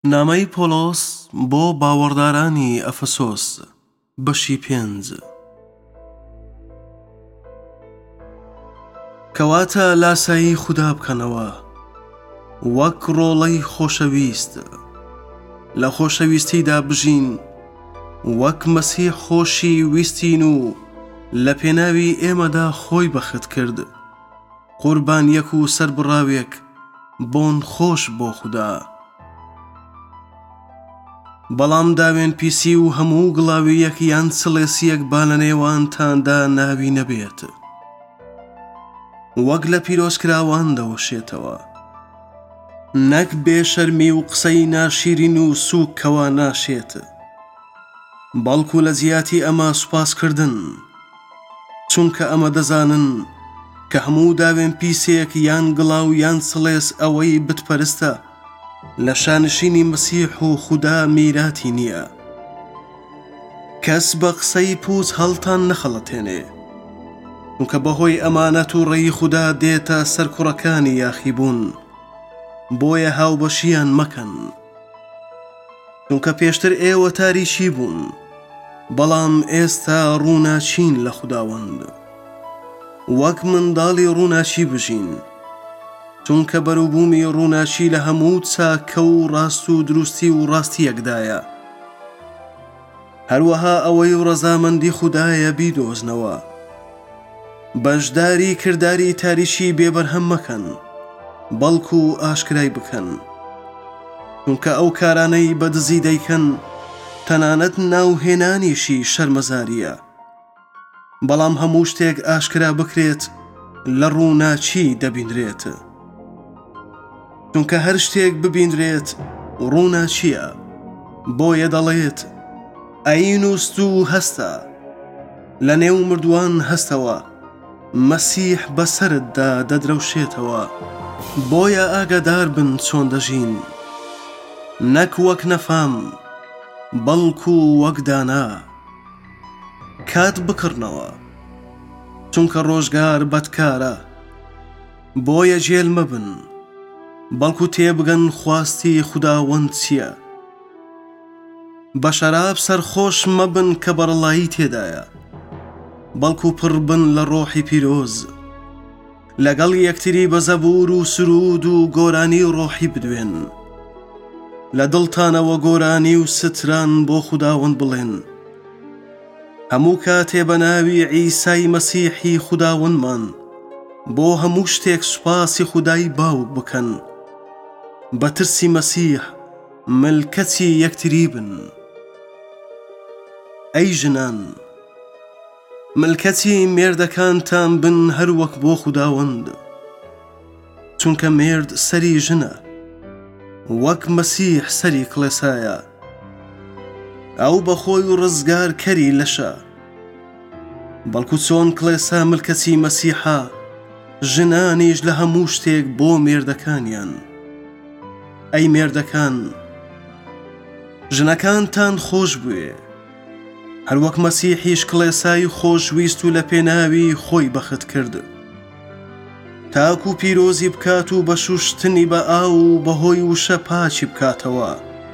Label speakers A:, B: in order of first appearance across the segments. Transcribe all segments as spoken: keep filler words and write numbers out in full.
A: نامەی پۆلۆس بۆ باوەڕدارانی ئەفەسۆس بەشی پێنج. کەواتە لاسایی خودا بکەنەوە وەک ڕۆڵەی خۆشەویست، لە خۆشەویستیدا بژین وەک مەسیح خۆشی ویستین و لە پێناوی ئێمەدا خۆی بەخت کرد، قوربانیەک و سەربڕاوێک بۆن خۆش بۆ خودا. بەڵام داوێن پیسی و هەموو گڵاویەک یان سڵێسیەک با لە نێوانتاندا ناوی نەبێت، وەک لە پیرۆزکراوان دەوەشێتەوە، نەک بێشەرمی و قسەی ناشیرین و سووکەوە ناشێت، بەڵکو لە زیاتی ئەمە سوپاسکردن، چونکە ئەمە دەزانن کە هەموو داوێن پیسێک یان گڵاو یان سڵێس ئەوەی بتپەرستە لە شانشینی مەسیح و خودا میراتی نییە. کەس بە قسەی پووز هەڵتان نەخەڵەتێنێ، چونکە بەهۆی ئەمانەت و ڕێی خودا دێتە سەرکوڕەکانی یاخیبوون، بۆیە هاوبەشیان مەکەن، چونکە پێشتر ئێوە تاریشی بوون، بەڵام ئێستا ڕووناچین لە خوداوەند. وەک منداڵی ڕووناچی بژین، چونکە بەرووبوومی ڕووناچی لە هەموو چاکە و ڕاست و دروستی و ڕاستیەکدایە. هەروەها ئەوەی ڕەزامەندی خودایە بیدۆزنەوە، بەشداری کردداری تاریشی بێبەرهەم مەکەن، بەڵکو ئاشکرای بکەن، چونکە ئەو کارانەی بەدزی دەیکەن تەنانەت ناوهێنانیشی شەرمەزاریە، بەڵام هەموو شتێک ئاشکرا بکرێت لە ڕووناچی دەبینرێت، چونکە هەر شتێک ببینرێت ڕووناچیە، بۆیە دەڵێت ئەی نووست و هەستە، لە نێو مردووان هەستەوە، مەسیح بەسەرتدا دەدرەوشێتەوە. بۆیە ئاگادار بن چۆن دەژین، نەک وەک نەفام بەڵکو وەک دانا، کات بکڕنەوە، چونکە ڕۆژگار بەدکارە. بۆیە جێل مەبن، بەڵکو تێبگەن خواستی خوداوەند چییە. بە شەراب سەرخۆش مەبن کە بەڕڵایی تێدایە، بەڵکو پڕبن لە ڕۆحی پیرۆز، لەگەڵ یەکتری بە زەبور و سرود و گۆرانی ڕۆحی بدوێن، لە دڵتانەوە گۆرانی و ستران بۆ خوداوەند بڵێن. هەموو کاتێ بە ناوی عیسای مەسیحی خوداوەندمان بۆ هەموو شتێک سوپاسی خودای باوک بکەن، بە ترسی مەسیح ملکەتی یەکتری بن. ئەی ژنان، ملکەتی مێردەکانتان بن هەر وەک بۆ خوداوەند، چونکە مێرد سەری ژنە، وەک مەسیح سەری کڵێسایە، ئەو بەخۆی و ڕزگار کەری لەشە، بەڵکو چۆن کڵێسا ملکەتی مەسیحە، ژنانیش لە هەموو شتێک بۆ مێردەکانیان. ئەی مێردەکان، ژنەکانتان خۆش بوێ، هەروەک مەسیحیش کڵێسای خۆشویست و لە پێناوی خۆی بەخت کرد، تاکو پیرۆزی بکات و بە شوشتنی بە ئاو و بەهۆی وشە پاچی بکاتەوە،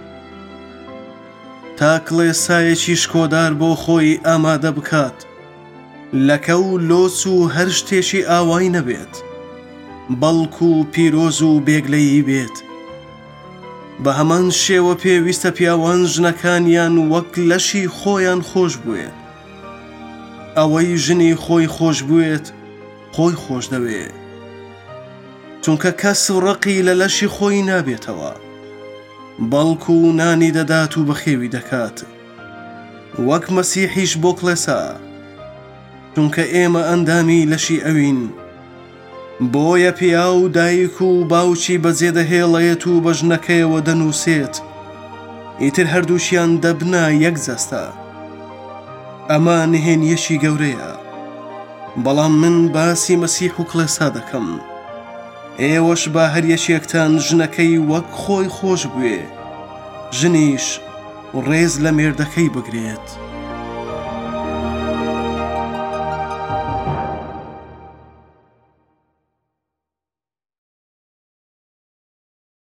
A: تا کڵێسایەکی شکۆدار بۆ خۆی ئامادە بکات، لەکە و لۆچ و هەر شتێکی ئاوای نەبێت، بەڵکو پیرۆز و بێگلەیی بێت. بە هەمان شێوە پێویستە پیاوان ژنەکانیان وەک لەشی خۆیان خۆش بوێت. ئەوەی ژنی خۆی خۆش بوێت خۆی خۆش دەوێ، چونکە کەس ڕقی لە لەشی خۆی نابێتەوە، بەڵکو نانی دەدات و بەخێوی دەکات، وەک مەسیحیش بۆ کڵێسا، چونکە ئێمە ئەندامی لەشی ئەوین. بۆیە پیا و دایک و باوکی بەجێ دەهێڵێت و بە ژنەکەیەوە دەنووسێت، ئیتر هەردووشیان دەبنا یەک جەستە. ئەمە نهێنیەشی گەورەیە، بەڵام من باسی مەسیح و کڵێسا دەکەم. ئێوەش با هەر یەکێکتان ژنەکەی وەک خۆی خۆش بوێ، ژنیش ڕێز لە مێردەکەی بگرێت.